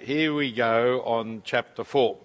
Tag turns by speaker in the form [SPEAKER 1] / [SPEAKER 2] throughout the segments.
[SPEAKER 1] here we go on chapter 4.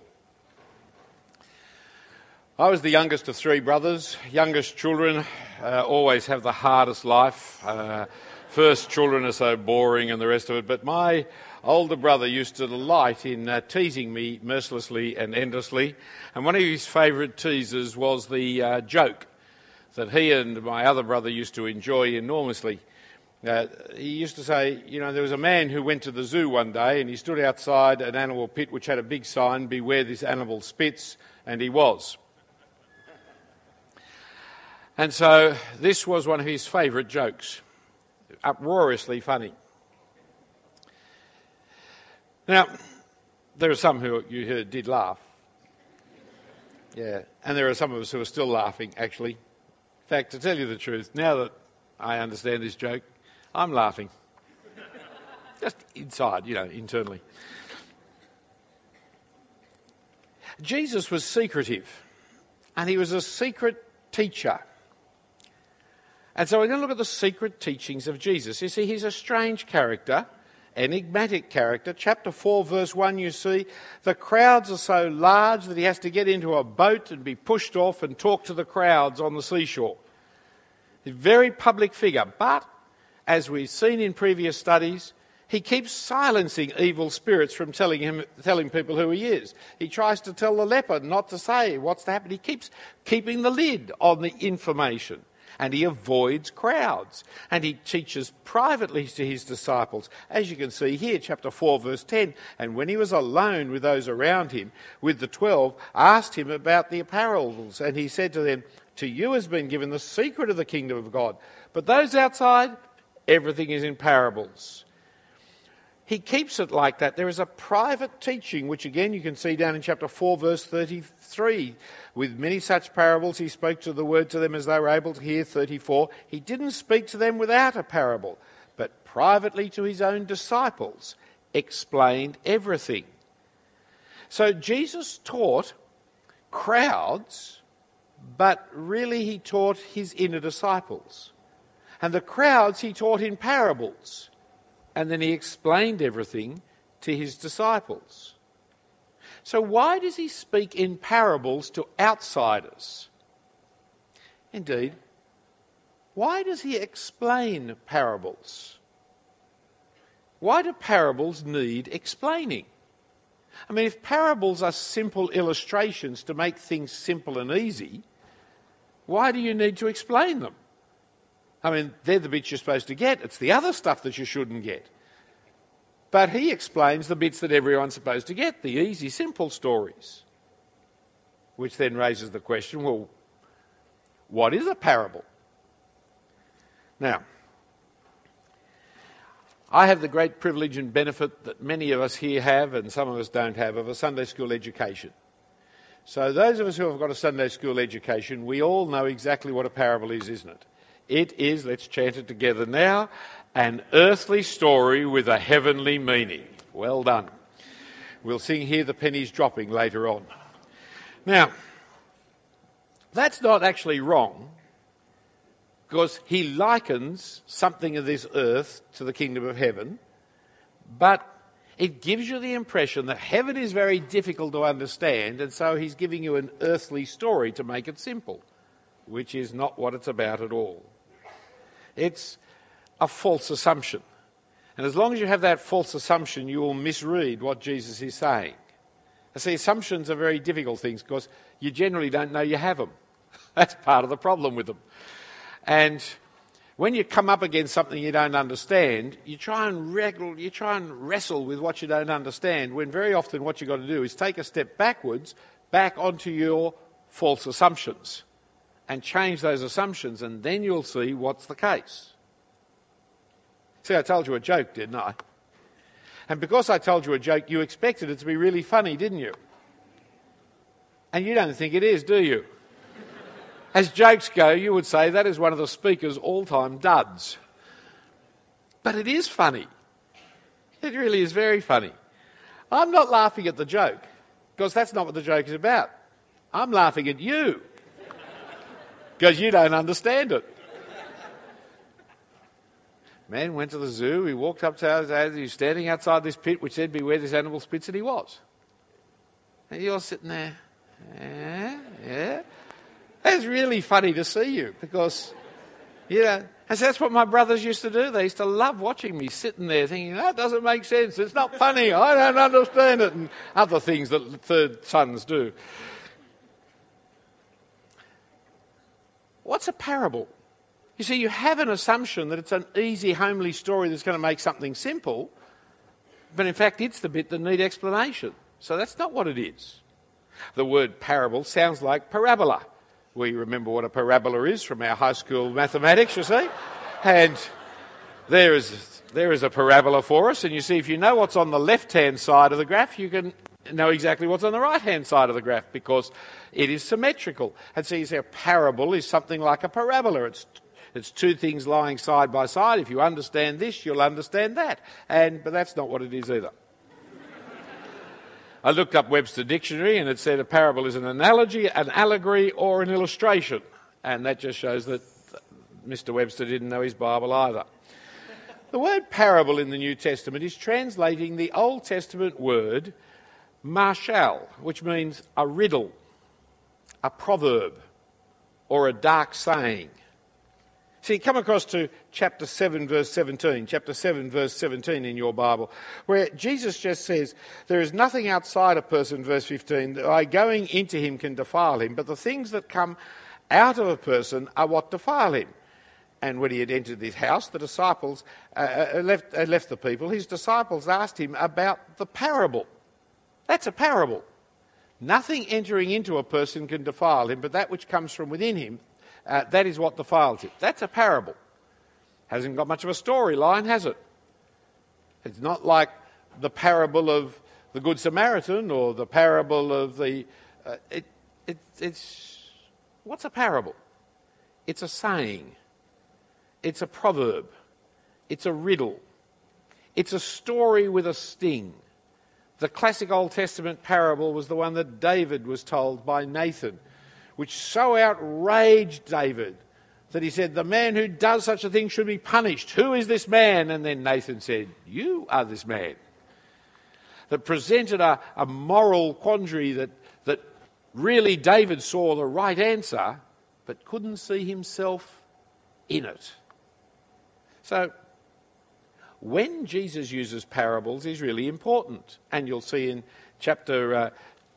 [SPEAKER 1] I was the youngest of three brothers. Youngest children always have the hardest life. First children are so boring and the rest of it. But my older brother used to delight in teasing me mercilessly and endlessly. And one of his favourite teases was the joke that he and my other brother used to enjoy enormously. He used to say, there was a man who went to the zoo one day and he stood outside an animal pit which had a big sign, "Beware this animal spits," and he was. And so this was one of his favourite jokes, uproariously funny. Now, there are some who you heard did laugh. Yeah, and there are some of us who are still laughing, actually. In fact, to tell you the truth, now that I understand this joke, I'm laughing. Just inside, internally. Jesus was secretive, and he was a secret teacher. And so we're going to look at the secret teachings of Jesus. You see, he's a strange character, enigmatic character. Chapter 4, verse 1, you see, the crowds are so large that he has to get into a boat and be pushed off and talk to the crowds on the seashore. He's a very public figure, but as we've seen in previous studies, he keeps silencing evil spirits from telling people who he is. He tries to tell the leper not to say what's to happen. He keeps keeping the lid on the information, and he avoids crowds, and he teaches privately to his disciples. As you can see here, chapter 4, verse 10, and when he was alone with those around him, with the 12, asked him about the parables, and he said to them, "To you has been given the secret of the kingdom of God, but those outside, everything is in parables." He keeps it like that. There is a private teaching, which again you can see down in chapter 4, verse 33. With many such parables he spoke to the word to them as they were able to hear. 34. He didn't speak to them without a parable, but privately to his own disciples explained everything. So Jesus taught crowds, but really he taught his inner disciples. And the crowds he taught in parables. And then he explained everything to his disciples. So why does he speak in parables to outsiders? Indeed, why does he explain parables? Why do parables need explaining? I mean, if parables are simple illustrations to make things simple and easy, why do you need to explain them? I mean, they're the bits you're supposed to get. It's the other stuff that you shouldn't get. But he explains the bits that everyone's supposed to get, the easy, simple stories. Which then raises the question, well, what is a parable? Now, I have the great privilege and benefit that many of us here have, and some of us don't have, of a Sunday school education. So those of us who have got a Sunday school education, we all know exactly what a parable is, isn't it? It is, let's chant it together now, an earthly story with a heavenly meaning. Well done. We'll sing Hear the Pennies Dropping later on. Now, that's not actually wrong, because he likens something of this earth to the kingdom of heaven, but it gives you the impression that heaven is very difficult to understand, and so he's giving you an earthly story to make it simple, which is not what it's about at all. It's a false assumption. And as long as you have that false assumption, you will misread what Jesus is saying. I see, assumptions are very difficult things because you generally don't know you have them. That's part of the problem with them. And when you come up against something you don't understand, you try and wrestle with what you don't understand, when very often what you've got to do is take a step backwards, back onto your false assumptions, and change those assumptions, and then you'll see what's the case. See, I told you a joke, didn't I? And because I told you a joke, you expected it to be really funny, didn't you? And you don't think it is, do you? As jokes go, you would say that is one of the speaker's all-time duds. But it is funny. It really is very funny. I'm not laughing at the joke, because that's not what the joke is about. I'm laughing at you, because you don't understand it. man went to the zoo, he walked up to us, he was standing outside this pit which said, beware this animal spits, and he was. And you're sitting there, yeah. It's really funny to see you because, and so that's what my brothers used to do. They used to love watching me sitting there thinking, that doesn't make sense, it's not funny, I don't understand it, and other things that third sons do. What's a parable? You see, you have an assumption that it's an easy, homely story that's going to make something simple, but in fact it's the bit that needs explanation. So that's not what it is. The word parable sounds like parabola. We remember what a parabola is from our high school mathematics, you see. And there is a parabola for us, and you see if you know what's on the left-hand side of the graph, you can know exactly what's on the right-hand side of the graph because it is symmetrical. And so you see a parable is something like a parabola. It's two things lying side by side. If you understand this, you'll understand that. But that's not what it is either. I looked up Webster Dictionary and it said a parable is an analogy, an allegory or an illustration. And that just shows that Mr. Webster didn't know his Bible either. The word parable in the New Testament is translating the Old Testament word marshal, which means a riddle, a proverb, or a dark saying. See, come across to chapter 7, verse 17. Chapter 7, verse 17 in your Bible, where Jesus just says, there is nothing outside a person, verse 15, that by going into him can defile him, but the things that come out of a person are what defile him. And when he had entered his house, the disciples left the people. His disciples asked him about the parable. That's a parable. Nothing entering into a person can defile him, but that which comes from within him, that is what defiles it. That's a parable. Hasn't got much of a storyline, has it? It's not like the parable of the Good Samaritan or the parable of the... What's a parable? It's a saying. It's a proverb. It's a riddle. It's a story with a sting. The classic Old Testament parable was the one that David was told by Nathan, which so outraged David that he said, the man who does such a thing should be punished. Who is this man? And then Nathan said, you are this man. That presented a moral quandary that really David saw the right answer, but couldn't see himself in it. So, when Jesus uses parables is really important. And you'll see in chapter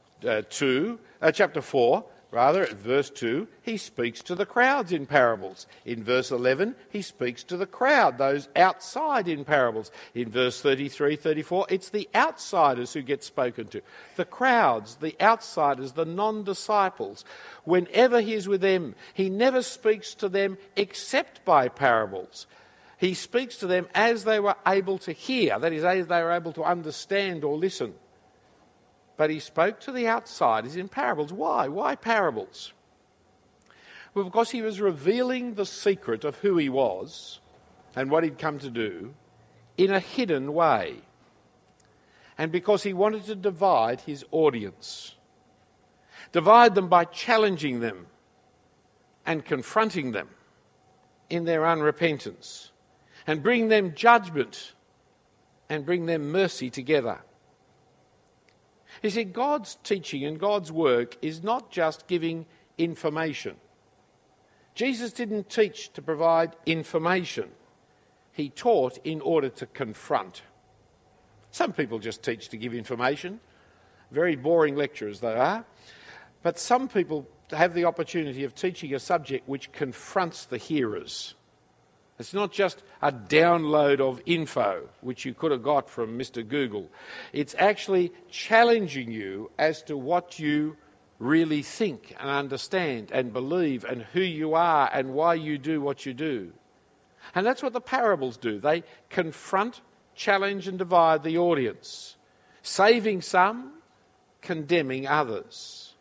[SPEAKER 1] 4, at verse 2, he speaks to the crowds in parables. In verse 11, he speaks to the crowd, those outside in parables. In verse 33, 34, it's the outsiders who get spoken to. The crowds, the outsiders, the non-disciples. Whenever he's with them, he never speaks to them except by parables. He speaks to them as they were able to hear, that is, as they were able to understand or listen. But he spoke to the outsiders in parables. Why? Why parables? Well, because he was revealing the secret of who he was and what he'd come to do in a hidden way. And because he wanted to divide his audience. Divide them by challenging them and confronting them in their unrepentance. And bring them judgment and bring them mercy together. You see, God's teaching and God's work is not just giving information. Jesus didn't teach to provide information. He taught in order to confront. Some people just teach to give information. Very boring lecturers they are. But some people have the opportunity of teaching a subject which confronts the hearers. It's not just a download of info, which you could have got from Mr. Google. It's actually challenging you as to what you really think and understand and believe and who you are and why you do what you do. And that's what the parables do. They confront, challenge and divide the audience, saving some, condemning others.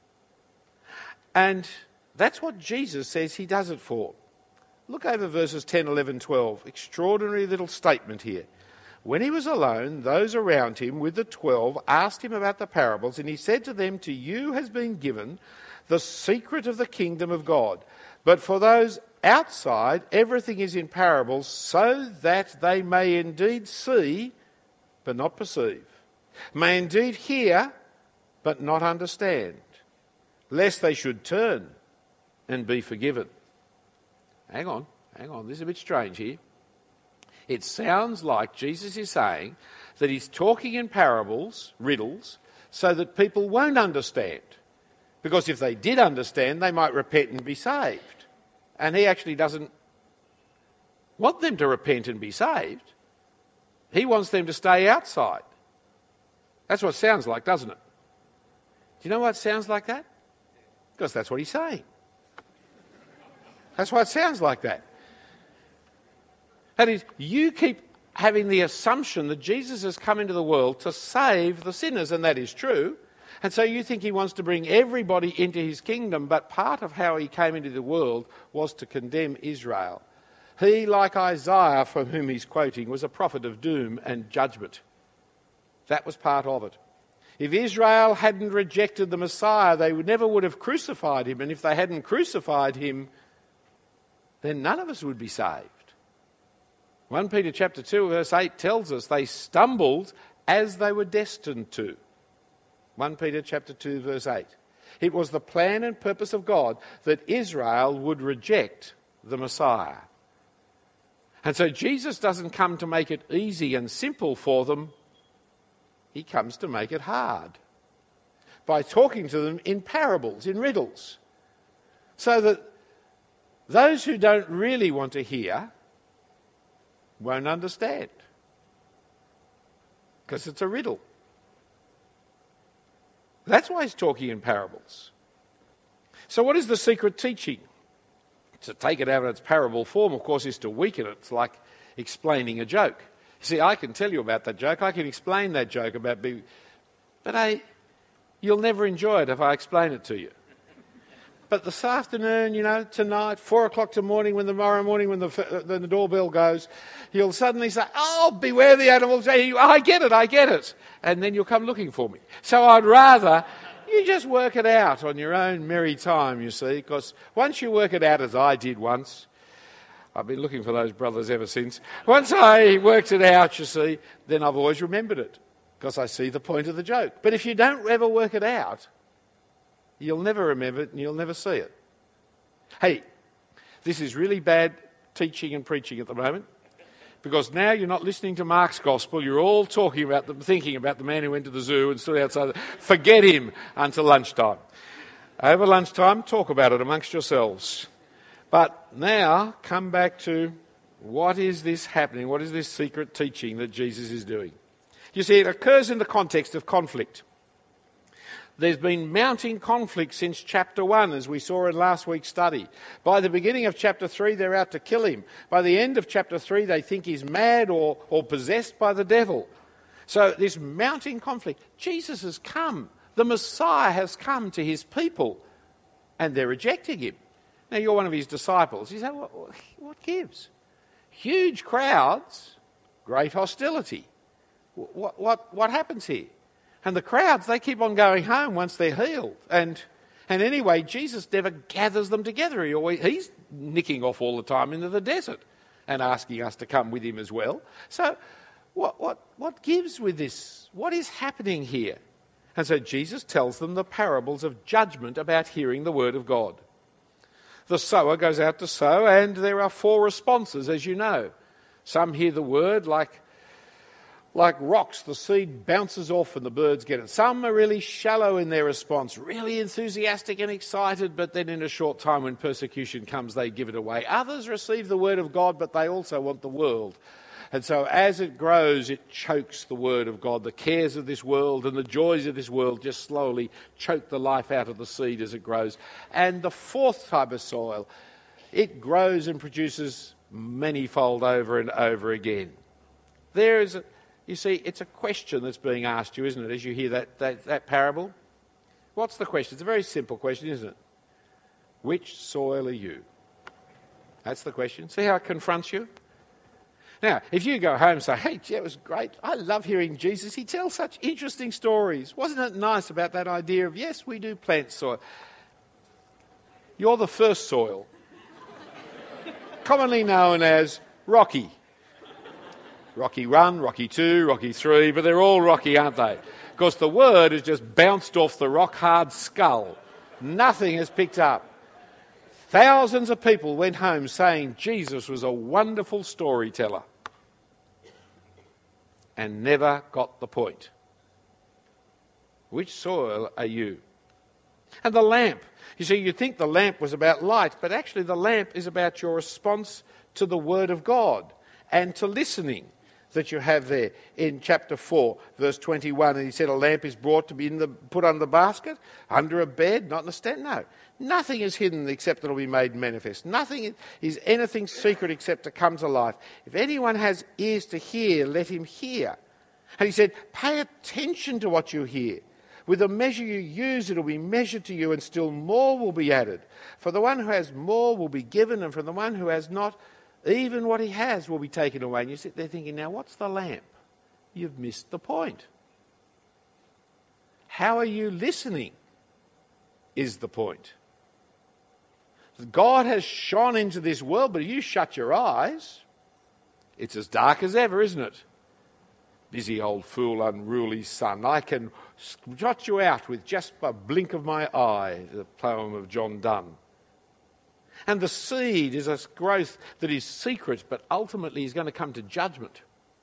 [SPEAKER 1] And that's what Jesus says he does it for. Look over verses 10, 11, 12. Extraordinary little statement here. When he was alone, those around him with the 12 asked him about the parables, and he said to them, to you has been given the secret of the kingdom of God. But for those outside, everything is in parables, so that they may indeed see, but not perceive, may indeed hear, but not understand, lest they should turn and be forgiven. Hang on, this is a bit strange here. It sounds like Jesus is saying that he's talking in parables, riddles, so that people won't understand. Because if they did understand, they might repent and be saved. And he actually doesn't want them to repent and be saved. He wants them to stay outside. That's what it sounds like, doesn't it? Do you know why it sounds like that? Because that's what he's saying. That's why it sounds like that. That is, you keep having the assumption that Jesus has come into the world to save the sinners, and that is true. And so you think he wants to bring everybody into his kingdom, but part of how he came into the world was to condemn Israel. He, like Isaiah, from whom he's quoting, was a prophet of doom and judgment. That was part of it. If Israel hadn't rejected the Messiah, they never would have crucified him. And if they hadn't crucified him, then none of us would be saved. 1 Peter chapter 2 verse 8 tells us they stumbled as they were destined to. 1 Peter chapter 2 verse 8. It was the plan and purpose of God that Israel would reject the Messiah. And so Jesus doesn't come to make it easy and simple for them. He comes to make it hard by talking to them in parables, in riddles, so that those who don't really want to hear won't understand, because it's a riddle. That's why he's talking in parables. So what is the secret teaching? To take it out of its parable form, of course, is to weaken it. It's like explaining a joke. You see, I can tell you about that joke. I can explain that joke about being... But you'll never enjoy it if I explain it to you. But this afternoon, tonight, 4 o'clock tomorrow morning when the doorbell goes, you'll suddenly say, oh, beware the animals. I get it. And then you'll come looking for me. So I'd rather you just work it out on your own merry time, you see, because once you work it out, as I did once, I've been looking for those brothers ever since. Once I worked it out, you see, then I've always remembered it, because I see the point of the joke. But if you don't ever work it out, you'll never remember it and you'll never see it. Hey, this is really bad teaching and preaching at the moment, because now you're not listening to Mark's gospel. You're all thinking about the man who went to the zoo and stood outside. Forget him until lunchtime. Over lunchtime, talk about it amongst yourselves. But now, come back to what is this happening? What is this secret teaching that Jesus is doing? You see, it occurs in the context of conflict. There's been mounting conflict since chapter 1, as we saw in last week's study. By the beginning of chapter 3, they're out to kill him. By the end of chapter 3, they think he's mad or possessed by the devil. So this mounting conflict. Jesus has come. The Messiah has come to his people, and they're rejecting him. Now, you're one of his disciples. You say, what gives? Huge crowds, great hostility. What happens here? And the crowds, they keep on going home once they're healed. And anyway, Jesus never gathers them together. He's nicking off all the time into the desert and asking us to come with him as well. So what gives with this? What is happening here? And so Jesus tells them the parables of judgment about hearing the word of God. The sower goes out to sow, and there are 4 responses, as you know. Some hear the word like rocks, the seed bounces off and the birds get it. Some are really shallow in their response, really enthusiastic and excited, but then in a short time when persecution comes, they give it away. Others receive the word of God, but they also want the world. And so as it grows, it chokes the word of God. The cares of this world and the joys of this world just slowly choke the life out of the seed as it grows. And the 4th type of soil, it grows and produces manyfold over and over again. You see, it's a question that's being asked you, isn't it, as you hear that parable? What's the question? It's a very simple question, isn't it? Which soil are you? That's the question. See how it confronts you? Now, if you go home and say, hey, it was great. I love hearing Jesus. He tells such interesting stories. Wasn't it nice about that idea of, yes, we do plant soil. You're the first soil, commonly known as rocky. Rocky 1, Rocky 2, Rocky 3, but they're all rocky, aren't they? Because the word has just bounced off the rock-hard skull. Nothing has picked up. Thousands of people went home saying Jesus was a wonderful storyteller and never got the point. Which soil are you? And the lamp. You see, you think the lamp was about light, but actually the lamp is about your response to the Word of God and to listening that you have there in chapter 4, verse 21. And he said a lamp is brought to be put on the basket, under a bed, not in a stand. No, nothing is hidden except it will be made manifest. Nothing is anything secret except to come to life. If anyone has ears to hear, let him hear. And he said, pay attention to what you hear. With the measure you use, it will be measured to you, and still more will be added. For the one who has more will be given, and from the one who has not, even what he has will be taken away. And you sit there thinking, now what's the lamp? You've missed the point. How are you listening is the point. God has shone into this world, but if you shut your eyes, it's as dark as ever, isn't it? Busy old fool, unruly son. I can jot you out with just a blink of my eye, the poem of John Donne. And the seed is a growth that is secret, but ultimately is going to come to judgment.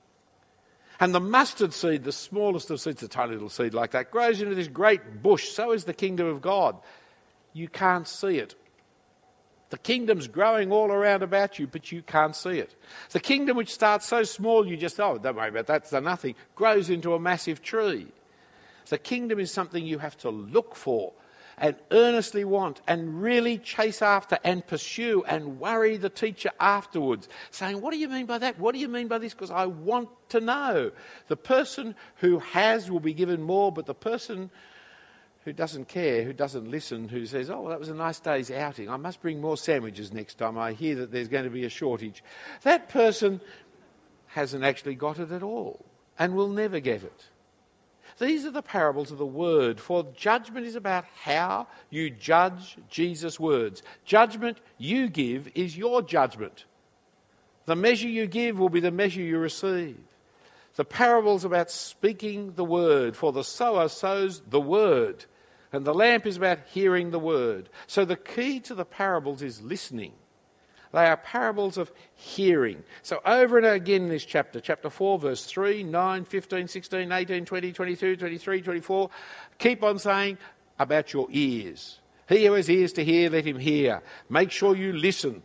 [SPEAKER 1] And the mustard seed, the smallest of seeds, a tiny little seed like that, grows into this great bush. So is the kingdom of God. You can't see it. The kingdom's growing all around about you, but you can't see it. The kingdom which starts so small, you just, oh, don't worry about that, it's nothing, grows into a massive tree. The kingdom is something you have to look for and earnestly want and really chase after and pursue and worry the teacher afterwards, saying, what do you mean by that? What do you mean by this? Because I want to know. The person who has will be given more, but the person who doesn't care, who doesn't listen, who says, oh, well, that was a nice day's outing, I must bring more sandwiches next time I hear that there's going to be a shortage. That person hasn't actually got it at all and will never get it. These are the parables of the word, for judgment is about how you judge Jesus' words. Judgment you give is your judgment. The measure you give will be the measure you receive. The parable's about speaking the word, for the sower sows the word. And the lamp is about hearing the word. So the key to the parables is listening. They are parables of hearing. So over and again in this chapter, chapter 4, verse 3, 9, 15, 16, 18, 20, 22, 23, 24, keep on saying about your ears. He who has ears to hear, let him hear. Make sure you listen.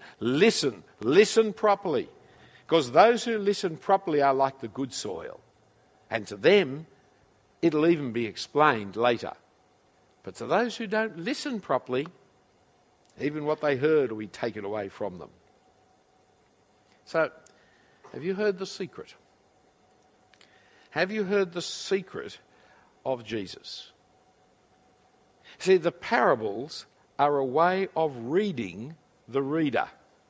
[SPEAKER 1] Listen properly. Because those who listen properly are like the good soil. And to them, it'll even be explained later. But to those who don't listen properly, even what they heard will be taken away from them. So, have you heard the secret? Have you heard the secret of Jesus? See, the parables are a way of reading the reader.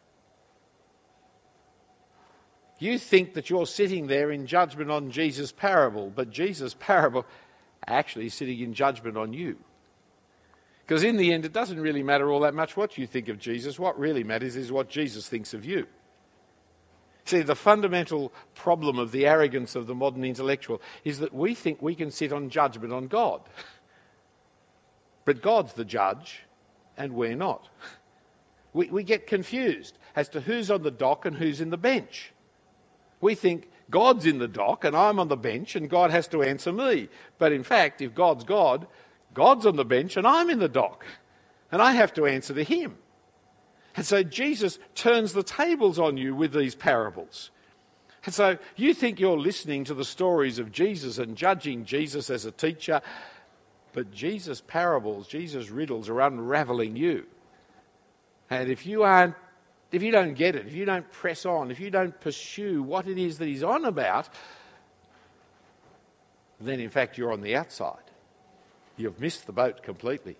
[SPEAKER 1] You think that you're sitting there in judgment on Jesus' parable, but Jesus' parable actually is sitting in judgment on you. Because in the end, it doesn't really matter all that much what you think of Jesus. What really matters is what Jesus thinks of you. See, the fundamental problem of the arrogance of the modern intellectual is that we think we can sit on judgment on God. But God's the judge, and we're not. We get confused as to who's on the dock and who's in the bench. We think God's in the dock and I'm on the bench and God has to answer me. But in fact, if God's God, God's on the bench and I'm in the dock. And I have to answer to him. And so Jesus turns the tables on you with these parables. And so you think you're listening to the stories of Jesus and judging Jesus as a teacher, but Jesus' parables, Jesus' riddles are unravelling you. And if you don't get it, if you don't press on, if you don't pursue what it is that he's on about, then in fact you're on the outside. You've missed the boat completely.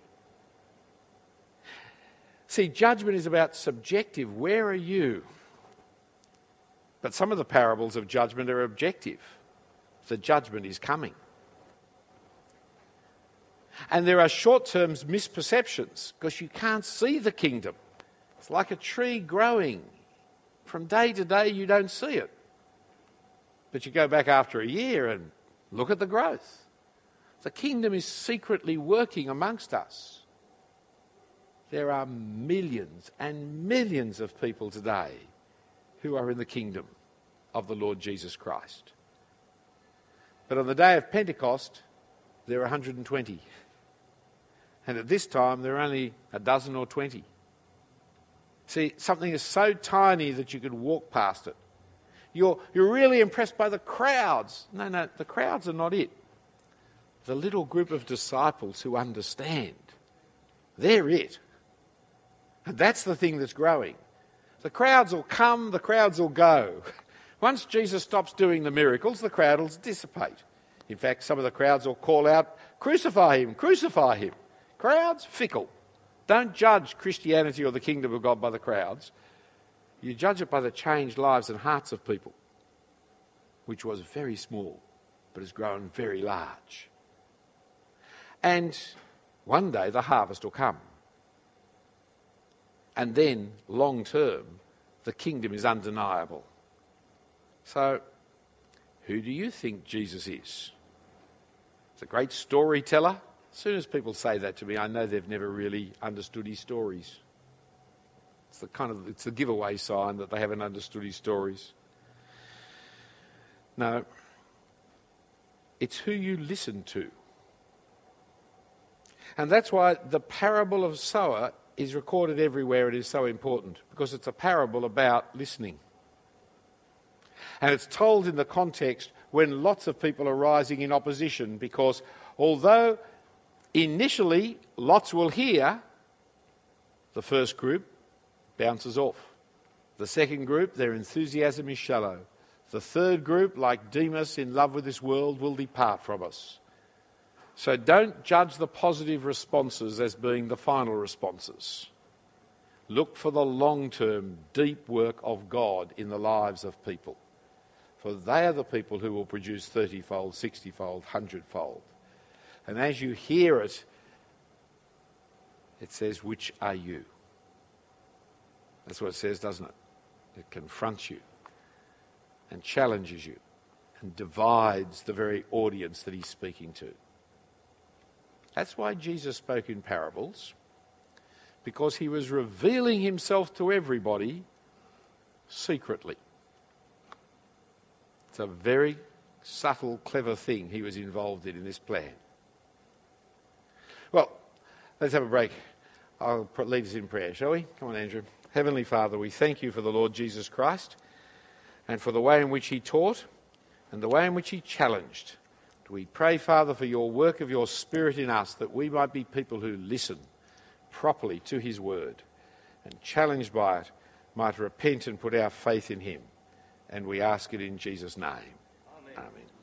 [SPEAKER 1] See, judgment is about subjective. Where are you? But some of the parables of judgment are objective. The judgment is coming. And there are short-term misperceptions because you can't see the kingdom. It's like a tree growing. From day to day you don't see it. But you go back after a year and look at the growth. The kingdom is secretly working amongst us. There are millions and millions of people today who are in the kingdom of the Lord Jesus Christ. But on the day of Pentecost, there are 120. And at this time, there are only a dozen or 20. See, something is so tiny that you could walk past it. You're really impressed by the crowds. No, the crowds are not it. The little group of disciples who understand, they're it. And that's the thing that's growing. The crowds will come, the crowds will go. Once Jesus stops doing the miracles, the crowd will dissipate. In fact, some of the crowds will call out, "Crucify him, crucify him." Crowds, fickle. Don't judge Christianity or the kingdom of God by the crowds. You judge it by the changed lives and hearts of people, which was very small, but has grown very large. And one day the harvest will come. And then, long term, the kingdom is undeniable. So, who do you think Jesus is? He's a great storyteller. As soon as people say that to me, I know they've never really understood his stories. It's the giveaway sign that they haven't understood his stories. No, it's who you listen to. And that's why the parable of sower is recorded everywhere. It is so important because it's a parable about listening. And it's told in the context when lots of people are rising in opposition, because although initially lots will hear, the first group bounces off. The second group, their enthusiasm is shallow. The third group, like Demas, in love with this world, will depart from us. So don't judge the positive responses as being the final responses. Look for the long-term, deep work of God in the lives of people. For they are the people who will produce 30-fold, 60-fold, 100-fold. And as you hear it, it says, "Which are you?" That's what it says, doesn't it? It confronts you and challenges you and divides the very audience that he's speaking to. That's why Jesus spoke in parables, because he was revealing himself to everybody secretly. It's a very subtle, clever thing he was involved in this plan. Well, let's have a break. I'll lead us in prayer, shall we? Come on, Andrew. Heavenly Father, we thank you for the Lord Jesus Christ and for the way in which he taught and the way in which he challenged. We pray, Father, for your work of your Spirit in us, that we might be people who listen properly to his word and, challenged by it, might repent and put our faith in him. And we ask it in Jesus' name. Amen. Amen.